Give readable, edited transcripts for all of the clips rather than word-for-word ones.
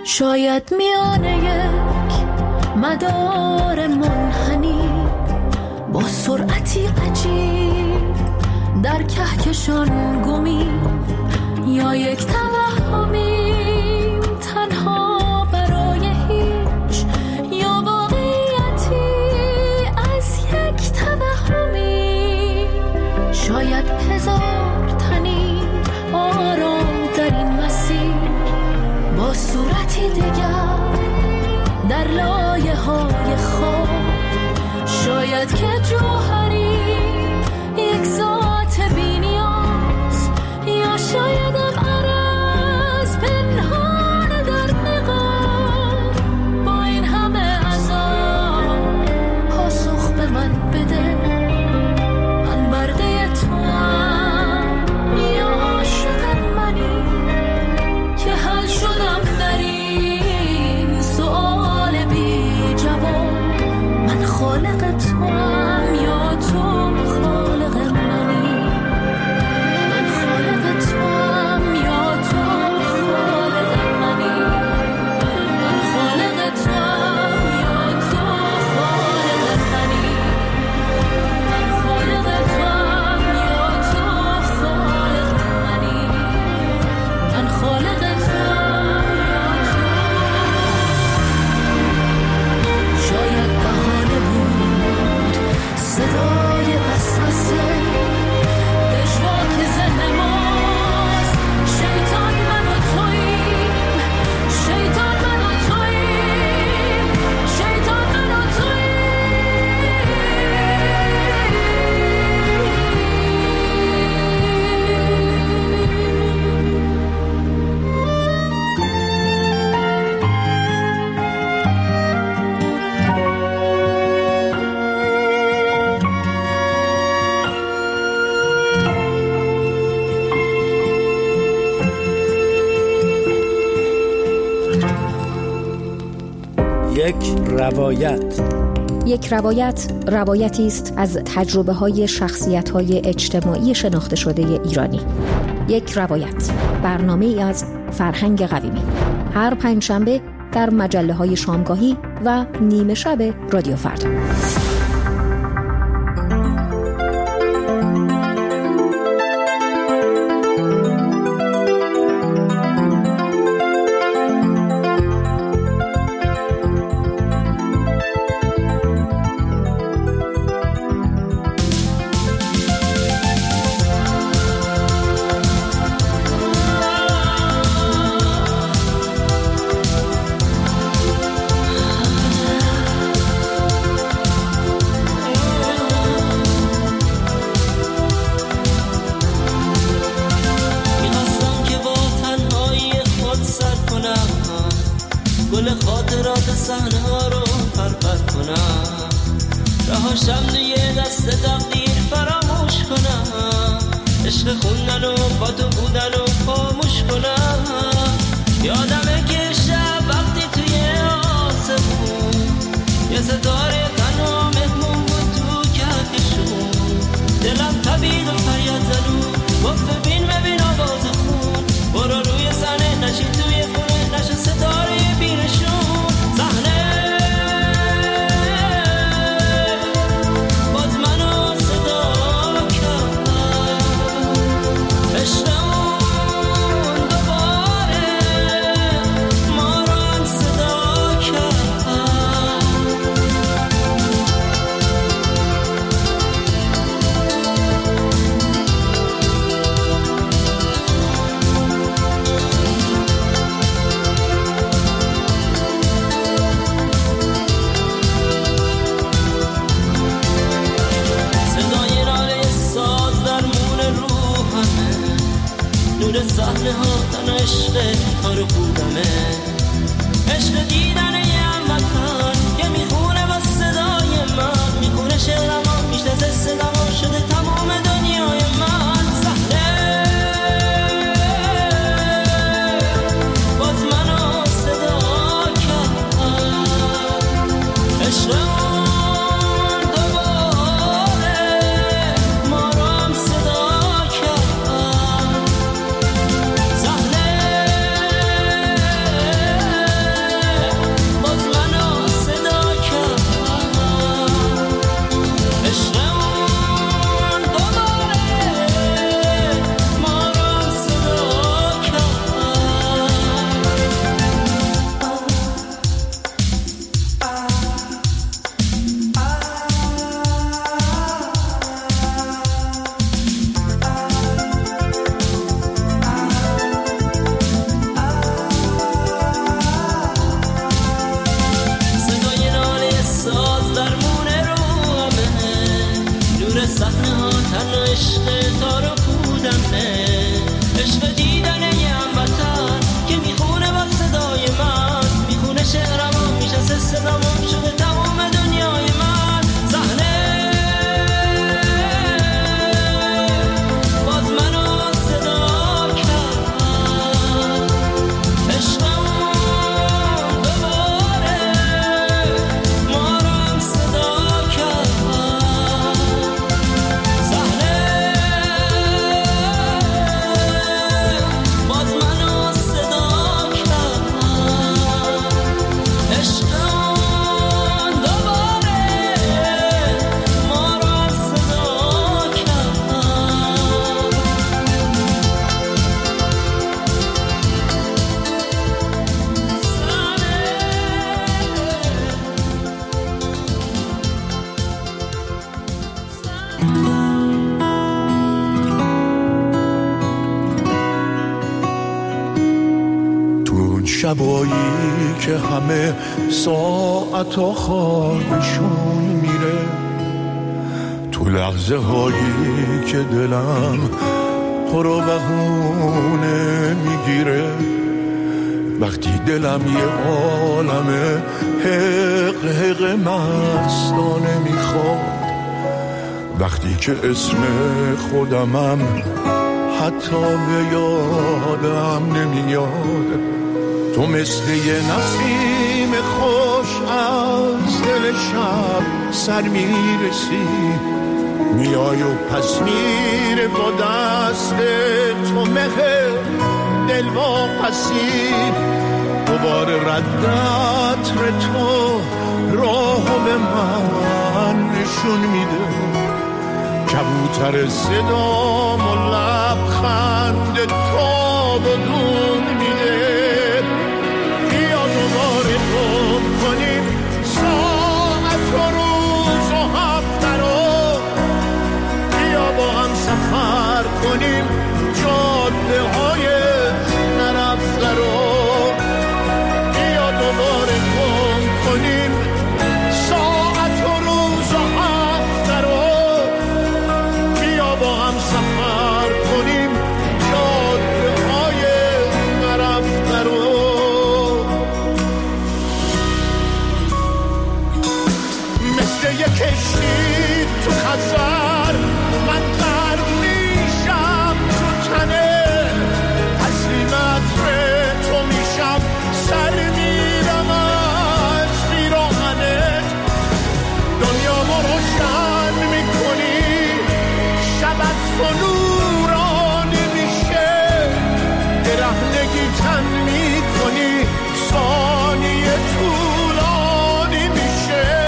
شاید میانه یک مدار منحنی با سرعتی عجیب در کهکشان گمی، یا یک توهمی تنها برای هیچ، یا واقعیتی از یک توهمی. شاید هزار تنی آرام در این مسیر با صورتی دیگر در لایه های خواب. شاید که جوهری یک ذات بی نیاز، یا شایدم عرض پنهان در نقاب. با این همه عذاب پاسخ به من بده، من برده توام یا عاشق منی که حل شدم در این سؤال بی جواب. من خالق توام یا تو خالق منی، من خالق توام یا تو خالق منی، من خالق توام یا تو خالق منی، من خالق توام یا تو خالق منی، من خالق توام یا تو. شاید بهانه بود صدای وسوسه، دشواک ذهن ماست. شیطان من و توییم، شیطان من و توییم، شیطان من و یک روایت روایتی است از تجربه‌های شخصیت‌های اجتماعی شناخته شده ایرانی. یک روایت، برنامه‌ای از فرهنگ قویمی، هر پنجشنبه در مجله‌های شامگاهی و نیمه شب رادیو فردا. گل خاطرات صحنه ها رو پرپر کنم، رهاشم یه دست تقدیر فراموش کنم، عشق خوندن و با تو بودن و خاموش کنم. یادمه که شب وقتی توی آسمون یه ستاره تنها مهمون بود تو کهکشون، دلم تبید و فریاد زدون گفت ببین آواز خون، برو روی صحنه نشین توی خونه نشه ستاره بینشون. صحنه باز منو صدا کرد، عشقمون دوباره ما رو هم صدا کرد. صحنه ها تن عشق کار خودمه، عشق دیدن یه هموطن که میخونه با صدای من، میخونه شعرم میشناسه صدام شده تمام دنیای من. صحنه باز منو صدا کرد، عشقمون دوباره ما رو هم صدا کرد. شبایی که همه ساعتا خوابشون میره، تو لحظه هایی که دلم تو رو بهونه میگیره، وقتی دلم یه عالمه حق حق مستانه میخواد، وقتی که اسم خودمم حتی به یادم نمیاد، تو مثل یه نسیم خوش از دل شب سر میرسی، میای و پس میره با دست تو مهر دل واپسی، دوباره ردت تو راهو به من نشون میده، کبوتر صدام و لبخند تو بدون میده، بیا دوباره گم کنیم ساعت و روز و هفته رو، بیا با هم سفر کنیم جاده های نرفته رو، بیا دوباره گم کنیم ساعت و روز و هفته رو، بیا با هم سفر کنیم جاده های نرفته رو. مثل یک کشتی تو خزر من غرق میشم تو تنه، تسلیمت تو میشم سر میرم از پیراهنت، دنیا ما روشن میکنی شبت تو نورانی میشه، برهنگی تن میکنی ثانیه طولانی میشه،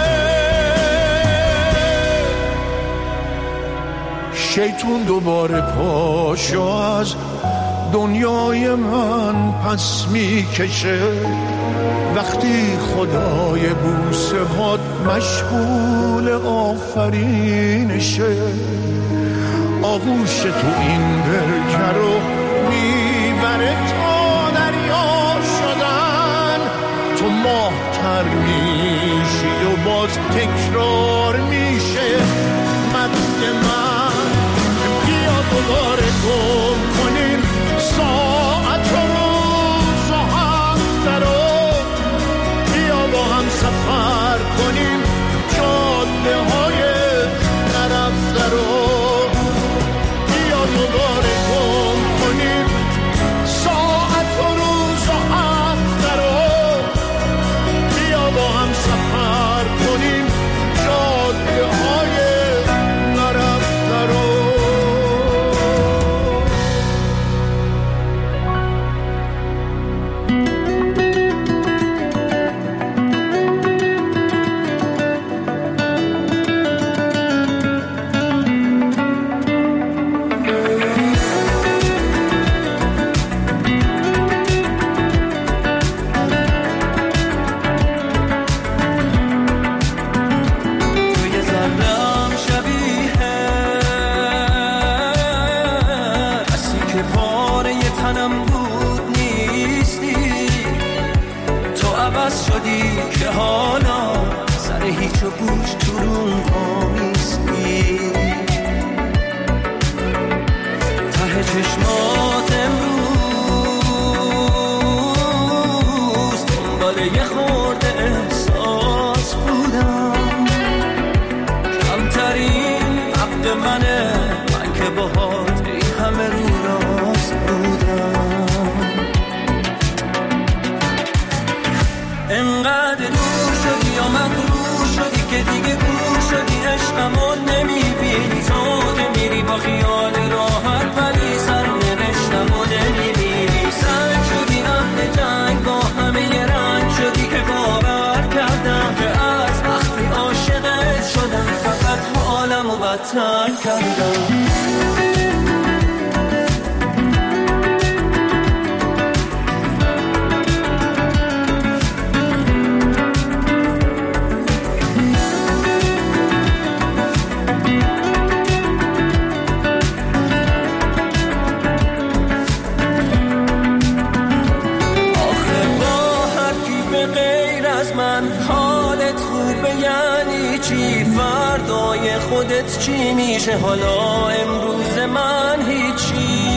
شیطون دوباره پاشو از دنیای من پس میکشه، وقتی خدای بوسه هات مشغول آفرینشه، آغوش تو این برکه رو میبره تا دریا شدن، تو ماه‌تر میشی و باز تکرار میشه مد من، بیا دوباره گم کنیم ساعت و روز و هفته رو، بیا با هم سفر کنیم جاده های نرفته رو، بیا دوباره گم کنیم ساعت و روز و هفته رو، بیا با هم سفر کنیم جاده های نرفته رو. که حالا سر هیچ و گوش تو رون آمیستی، ته چشمات امروز دنبال یه خورده احساس بودم، کمترین حق منه من که باهات این همه رو راست بودم، انقدر دور شدی یا مغرور شدی که دیگه گور شدی، عشقمو نمیبینی، تو میری با خیال راحت ولی سرنوشتمو نمیبینی، سنگ شدی اهل جنگ با همه یه رنگ شدی که باور کردم که از وقتی عاشقت شدم فقط حالمو بدتر کردم. هیچی، فردای خودت چی میشه؟ حالا امروز من هیچی.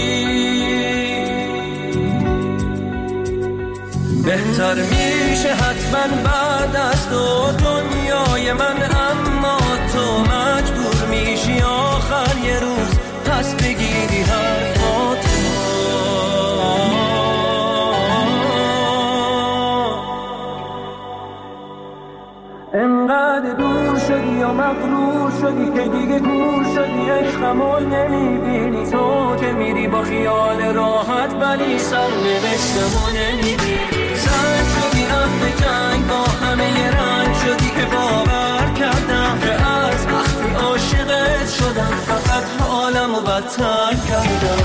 بهتر میشه حتما بعد از تو دنیای من، اما تو مجبور میشی آخر یه روز پس بگیری حرفاتو. انقدر دور شدی و مغرور شدی که دیگه کور شدی، عشقمو نمیبینی. تو که میری با خیال راحت ولی سرنوشتمو نمیبینی. زنگ شدی اهل جنگ، با همه ی رنگ شدی که باور کردم که از وقتی عاشقت شدم فقط حالمو بدتر کردم.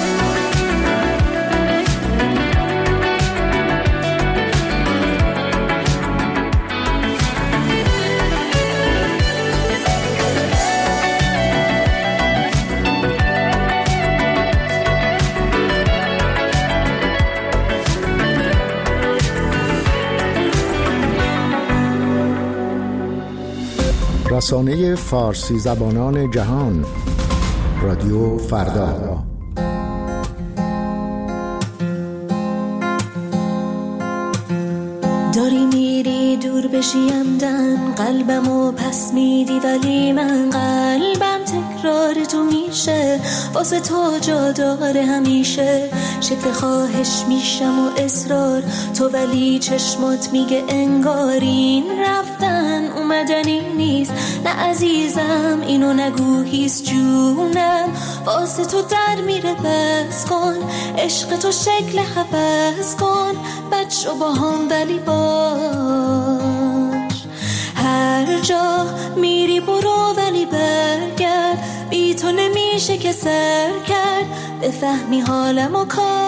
رسانه فارسی زبانان جهان، رادیو فردا. داری میری دور بشی عمدن، قلبمو پس میدی ولی من قلبم تکرار تو میشه، واسه تو جا داره همیشه. شکل خواهش میشم و اصرار تو، ولی چشمات میگه انگارین رفتن اومدنی نیست. نه عزیزم اینو نگو هیست جونم، واسه تو در میره بس کن، عشق تو شکل حبس کن، بچه با هم ولی باش. هر جا میری برو ولی برگرد، بی تو نمیشه که سر کرد، بفهمی حالمو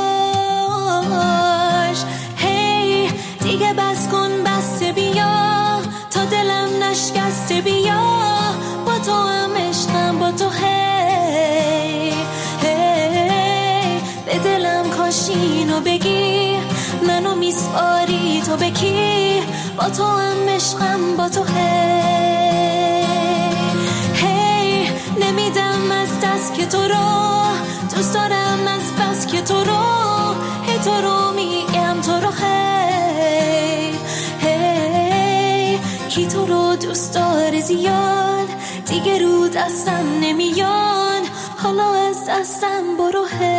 کاش. هی دیگه بس کن، بسته بیا تا دلم نشکسته، بیا با تو هم عشقم با تو. هی هی به دلم کاش اینو بگی، منو میسپاری تو بکی، با تو هم عشقم با تو. هی هی نمیدم از دست که تو رو دوست دارم، از بس که تو رو هی تو رو میگم تو رو. هی هی کی تو رو دوست داره زیاد، دیگه رو دستم نمیاد، حالا از دستم برو. هی